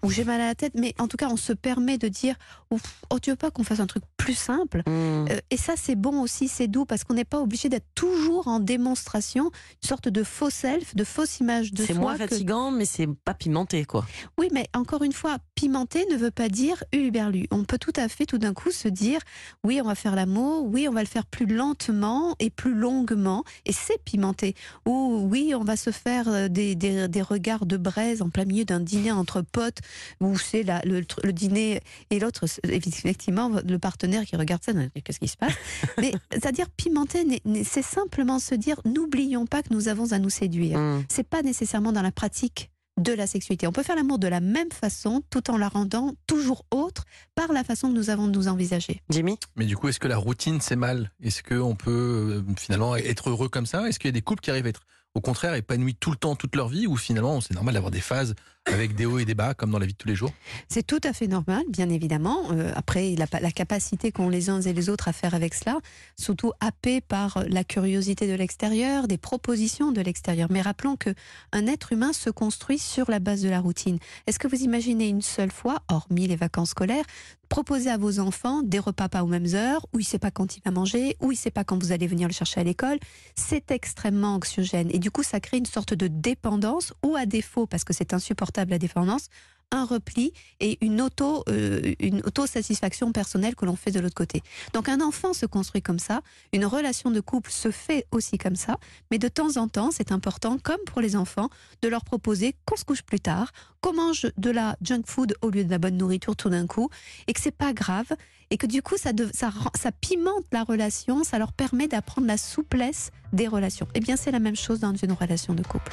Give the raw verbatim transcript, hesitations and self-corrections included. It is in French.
ou j'ai mal à la tête, mais en tout cas, on se permet de dire oh, oh tu veux pas qu'on fasse un truc plus simple. Mmh. Euh, et ça, c'est bon aussi, c'est doux, parce qu'on n'est pas obligé d'être toujours en démonstration, une sorte de faux self, de fausse image de C'est soi. moins que... fatigant, mais c'est pas pimenté, quoi. Oui, mais encore une fois, pimenter ne veut pas dire huluberlu. On peut tout à fait, tout d'un coup, se dire oui, on va faire l'amour, oui, on va le faire plus lentement et plus longuement, et c'est pimenté. Ou oui, on va se faire des, des, des regards de braise en plein milieu d'un dîner entre potes, où c'est la, le, le dîner et l'autre, effectivement, le partenaire qui regarde ça, qu'est-ce qui se passe? Mais c'est-à-dire pimenter, c'est simplement se dire n'oublions pas que nous avons à nous séduire. Mmh. C'est pas nécessairement dans la pratique de la sexualité. On peut faire l'amour de la même façon, tout en la rendant toujours autre par la façon que nous avons de nous envisager. Jimmy ? Mais du coup, est-ce que la routine, c'est mal? Est-ce qu'on peut euh, finalement être heureux comme ça? Est-ce qu'il y a des couples qui arrivent à être, au contraire, épanouis tout le temps, toute leur vie, ou finalement, c'est normal d'avoir des phases avec des hauts et des bas, comme dans la vie de tous les jours? C'est tout à fait normal, bien évidemment. Euh, après, la, la capacité qu'ont les uns et les autres à faire avec cela, surtout happé par la curiosité de l'extérieur, des propositions de l'extérieur. Mais rappelons qu'un être humain se construit sur la base de la routine. Est-ce que vous imaginez une seule fois, hormis les vacances scolaires, proposer à vos enfants des repas pas aux mêmes heures, où il ne sait pas quand il va manger, où il ne sait pas quand vous allez venir le chercher à l'école? C'est extrêmement anxiogène. Et du coup, ça crée une sorte de dépendance, ou à défaut, parce que c'est insupportable la dépendance, un repli et une auto, euh, une auto-satisfaction personnelle que l'on fait de l'autre côté. Donc un enfant se construit comme ça, une relation de couple se fait aussi comme ça, mais de temps en temps, c'est important, comme pour les enfants, de leur proposer qu'on se couche plus tard, qu'on mange de la junk food au lieu de la bonne nourriture tout d'un coup, et que c'est pas grave, et que du coup, ça, de, ça, ça pimente la relation, ça leur permet d'apprendre la souplesse des relations. Eh bien, c'est la même chose dans une relation de couple.